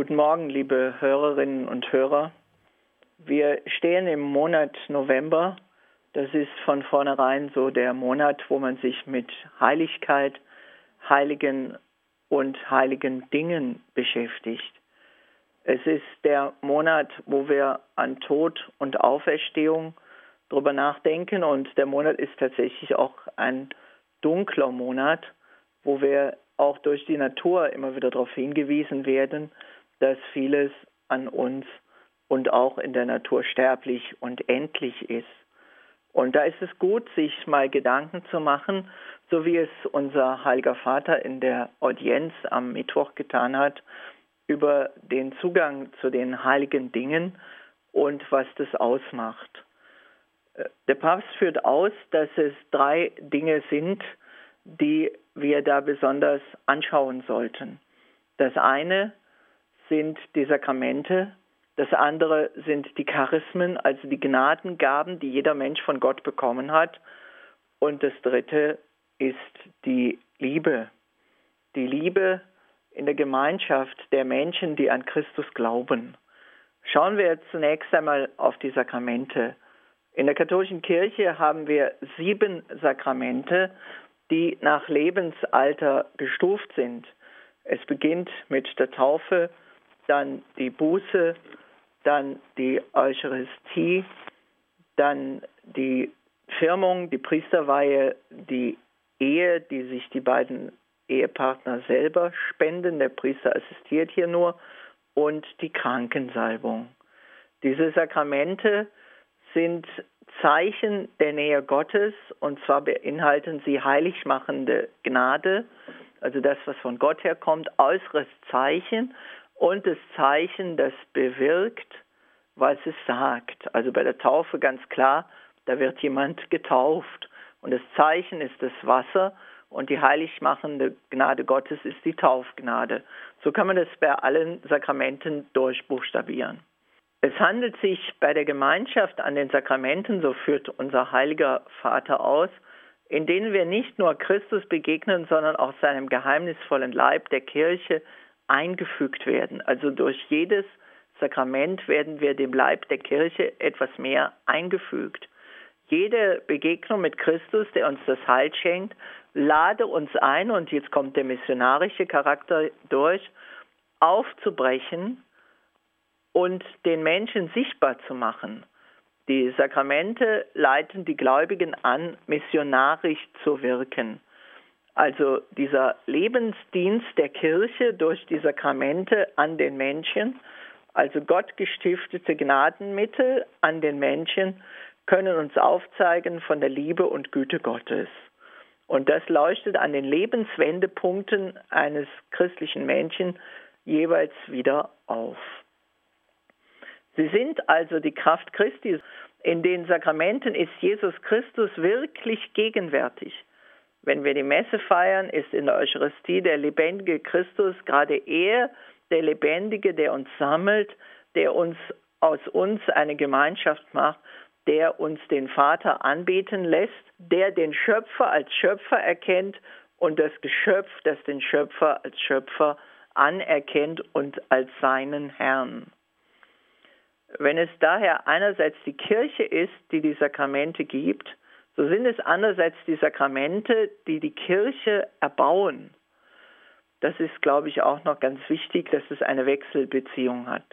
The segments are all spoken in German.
Guten Morgen, liebe Hörerinnen und Hörer. Wir stehen im Monat November. Das ist von vornherein so der Monat, wo man sich mit Heiligkeit, Heiligen und heiligen Dingen beschäftigt. Es ist der Monat, wo wir an Tod und Auferstehung drüber nachdenken, und der Monat ist tatsächlich auch ein dunkler Monat, wo wir auch durch die Natur immer wieder darauf hingewiesen werden, dass vieles an uns und auch in der Natur sterblich und endlich ist. Und da ist es gut, sich mal Gedanken zu machen, so wie es unser Heiliger Vater in der Audienz am Mittwoch getan hat, über den Zugang zu den heiligen Dingen und was das ausmacht. Der Papst führt aus, dass es 3 Dinge sind, die wir da besonders anschauen sollten. Das eine sind die Sakramente, das andere sind die Charismen, also die Gnadengaben, die jeder Mensch von Gott bekommen hat. Und das dritte ist die Liebe. Die Liebe in der Gemeinschaft der Menschen, die an Christus glauben. Schauen wir zunächst einmal auf die Sakramente. In der katholischen Kirche haben wir 7 Sakramente, die nach Lebensalter gestuft sind. Es beginnt mit der Taufe, dann die Buße, dann die Eucharistie, dann die Firmung, die Priesterweihe, die Ehe, die sich die beiden Ehepartner selber spenden. Der Priester assistiert hier nur, und die Krankensalbung. Diese Sakramente sind Zeichen der Nähe Gottes, und zwar beinhalten sie heiligmachende Gnade, also das, was von Gott herkommt, äußeres Zeichen und das Zeichen, das bewirkt, was es sagt. Also bei der Taufe ganz klar, da wird jemand getauft, und das Zeichen ist das Wasser, und die heiligmachende Gnade Gottes ist die Taufgnade. So kann man das bei allen Sakramenten durchbuchstabieren. Es handelt sich bei der Gemeinschaft an den Sakramenten, so führt unser Heiliger Vater aus, in denen wir nicht nur Christus begegnen, sondern auch seinem geheimnisvollen Leib der Kirche eingefügt werden. Also durch jedes Sakrament werden wir dem Leib der Kirche etwas mehr eingefügt. Jede Begegnung mit Christus, der uns das Heil schenkt, lade uns ein, und jetzt kommt der missionarische Charakter durch, aufzubrechen und den Menschen sichtbar zu machen. Die Sakramente leiten die Gläubigen an, missionarisch zu wirken. Also dieser Lebensdienst der Kirche durch die Sakramente an den Menschen, also gottgestiftete Gnadenmittel an den Menschen, können uns aufzeigen von der Liebe und Güte Gottes. Und das leuchtet an den Lebenswendepunkten eines christlichen Menschen jeweils wieder auf. Sie sind also die Kraft Christi. In den Sakramenten ist Jesus Christus wirklich gegenwärtig. Wenn wir die Messe feiern, ist in der Eucharistie der lebendige Christus, gerade er, der Lebendige, der uns sammelt, der aus uns eine Gemeinschaft macht, der uns den Vater anbeten lässt, der den Schöpfer als Schöpfer erkennt und das Geschöpf, das den Schöpfer als Schöpfer anerkennt und als seinen Herrn. Wenn es daher einerseits die Kirche ist, die die Sakramente gibt, so sind es andererseits die Sakramente, die die Kirche erbauen. Das ist, glaube ich, auch noch ganz wichtig, dass es eine Wechselbeziehung hat.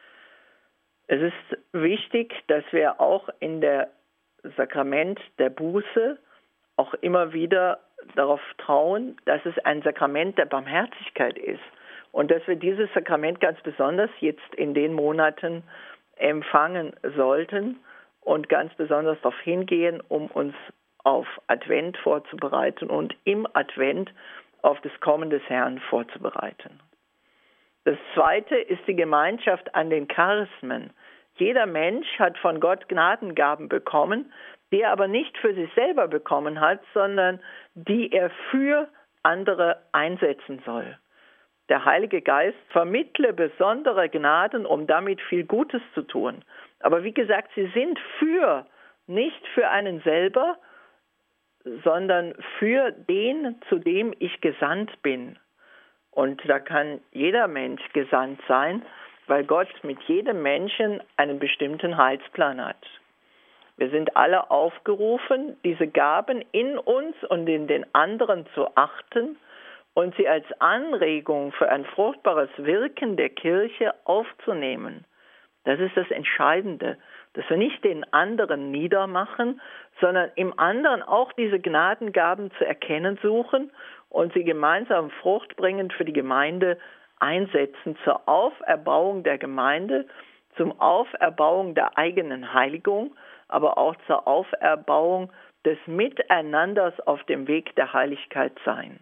Es ist wichtig, dass wir auch in der Sakrament der Buße auch immer wieder darauf trauen, dass es ein Sakrament der Barmherzigkeit ist und dass wir dieses Sakrament ganz besonders jetzt in den Monaten empfangen sollten und ganz besonders darauf hingehen, um uns auf Advent vorzubereiten und im Advent auf das Kommen des Herrn vorzubereiten. Das Zweite ist die Gemeinschaft an den Charismen. Jeder Mensch hat von Gott Gnadengaben bekommen, die er aber nicht für sich selber bekommen hat, sondern die er für andere einsetzen soll. Der Heilige Geist vermittle besondere Gnaden, um damit viel Gutes zu tun. Aber wie gesagt, sie sind nicht für einen selber, sondern für den, zu dem ich gesandt bin. Und da kann jeder Mensch gesandt sein, weil Gott mit jedem Menschen einen bestimmten Heilsplan hat. Wir sind alle aufgerufen, diese Gaben in uns und in den anderen zu achten und sie als Anregung für ein fruchtbares Wirken der Kirche aufzunehmen. Das ist das Entscheidende, dass wir nicht den anderen niedermachen, sondern im anderen auch diese Gnadengaben zu erkennen suchen und sie gemeinsam fruchtbringend für die Gemeinde einsetzen zur Auferbauung der Gemeinde, zum Auferbauung der eigenen Heiligung, aber auch zur Auferbauung des Miteinanders auf dem Weg der Heiligkeit sein.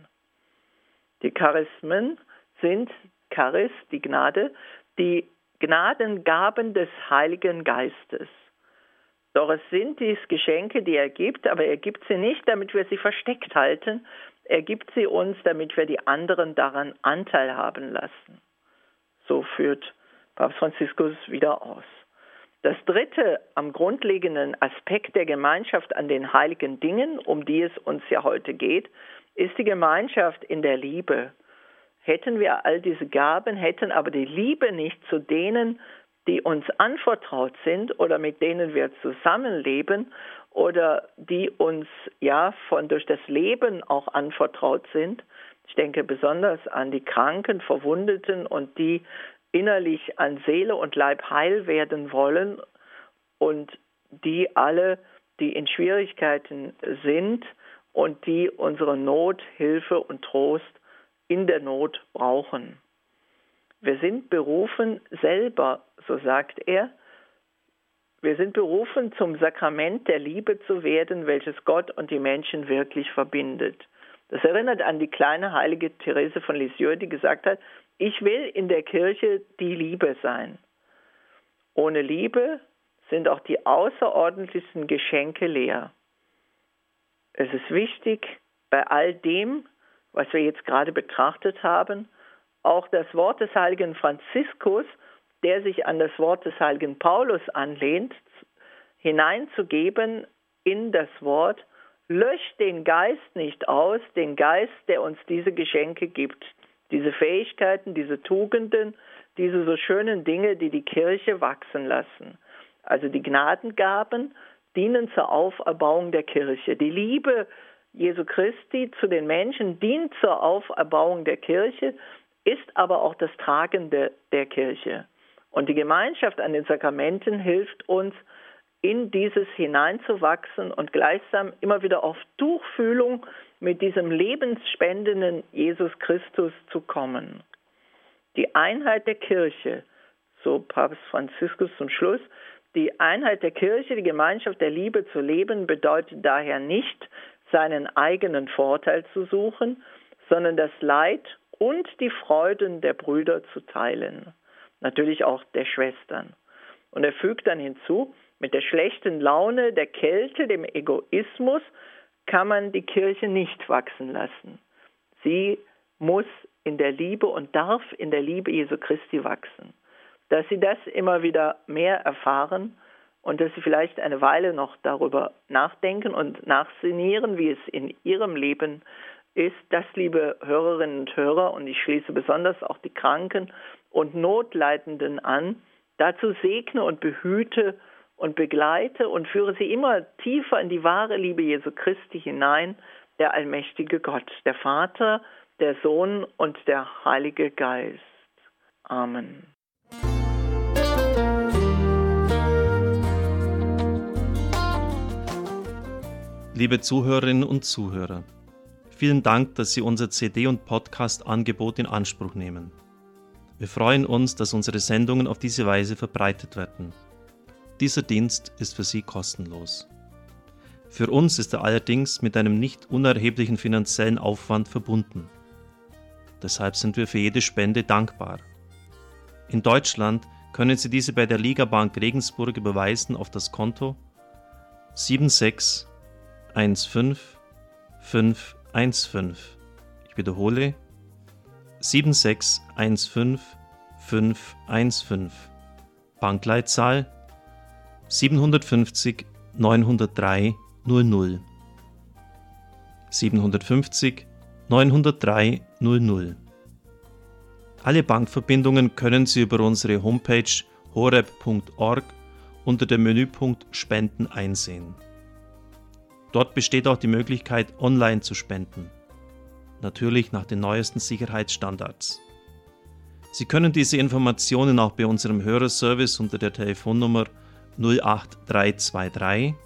Die Charismen sind Charis, die Gnade, die Gnadengaben des Heiligen Geistes. Doch es sind dies Geschenke, die er gibt, aber er gibt sie nicht, damit wir sie versteckt halten. Er gibt sie uns, damit wir die anderen daran Anteil haben lassen. So führt Papst Franziskus wieder aus. Das dritte am grundlegenden Aspekt der Gemeinschaft an den heiligen Dingen, um die es uns ja heute geht, ist die Gemeinschaft in der Liebe. Hätten wir all diese Gaben, hätten aber die Liebe nicht zu denen, die uns anvertraut sind oder mit denen wir zusammenleben oder die uns durch das Leben auch anvertraut sind. Ich denke besonders an die Kranken, Verwundeten und die innerlich an Seele und Leib heil werden wollen und die alle, die in Schwierigkeiten sind und die unsere Not, Hilfe und Trost in der Not brauchen. Wir sind berufen selber, so sagt er, wir sind berufen, zum Sakrament der Liebe zu werden, welches Gott und die Menschen wirklich verbindet. Das erinnert an die kleine heilige Therese von Lisieux, die gesagt hat, ich will in der Kirche die Liebe sein. Ohne Liebe sind auch die außerordentlichsten Geschenke leer. Es ist wichtig, bei all dem, was wir jetzt gerade betrachtet haben, auch das Wort des heiligen Franziskus, der sich an das Wort des heiligen Paulus anlehnt, hineinzugeben in das Wort, löscht den Geist nicht aus, den Geist, der uns diese Geschenke gibt, diese Fähigkeiten, diese Tugenden, diese so schönen Dinge, die die Kirche wachsen lassen. Also die Gnadengaben dienen zur Auferbauung der Kirche. Die Liebe Jesu Christi zu den Menschen dient zur Auferbauung der Kirche, ist aber auch das Tragende der Kirche. Und die Gemeinschaft an den Sakramenten hilft uns, in dieses hineinzuwachsen und gleichsam immer wieder auf Tuchfühlung mit diesem lebensspendenden Jesus Christus zu kommen. Die Einheit der Kirche, so Papst Franziskus zum Schluss, die Einheit der Kirche, die Gemeinschaft der Liebe zu leben, bedeutet daher nicht, seinen eigenen Vorteil zu suchen, sondern das Leid und die Freuden der Brüder zu teilen. Natürlich auch der Schwestern. Und er fügt dann hinzu, mit der schlechten Laune, der Kälte, dem Egoismus kann man die Kirche nicht wachsen lassen. Sie muss in der Liebe und darf in der Liebe Jesu Christi wachsen. Dass sie das immer wieder mehr erfahren und dass sie vielleicht eine Weile noch darüber nachdenken und nachsinnieren, wie es in ihrem Leben ist, das, liebe Hörerinnen und Hörer, und ich schließe besonders auch die Kranken und Notleidenden an, dazu segne und behüte und begleite und führe sie immer tiefer in die wahre Liebe Jesu Christi hinein, der allmächtige Gott, der Vater, der Sohn und der Heilige Geist. Amen. Liebe Zuhörerinnen und Zuhörer, vielen Dank, dass Sie unser CD- und Podcast-Angebot in Anspruch nehmen. Wir freuen uns, dass unsere Sendungen auf diese Weise verbreitet werden. Dieser Dienst ist für Sie kostenlos. Für uns ist er allerdings mit einem nicht unerheblichen finanziellen Aufwand verbunden. Deshalb sind wir für jede Spende dankbar. In Deutschland können Sie diese bei der Ligabank Regensburg überweisen auf das Konto 7615515. Ich wiederhole 7615515. Bankleitzahl 750 903 00. 750 903 00. Alle Bankverbindungen können Sie über unsere Homepage horeb.org unter dem Menüpunkt Spenden einsehen. Dort besteht auch die Möglichkeit, online zu spenden. Natürlich nach den neuesten Sicherheitsstandards. Sie können diese Informationen auch bei unserem Hörerservice unter der Telefonnummer 08323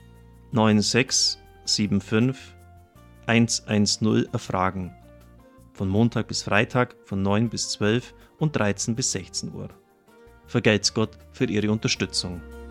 9675 110 erfragen. Von Montag bis Freitag von 9 bis 12 und 13 bis 16 Uhr. Vergelt's Gott für Ihre Unterstützung.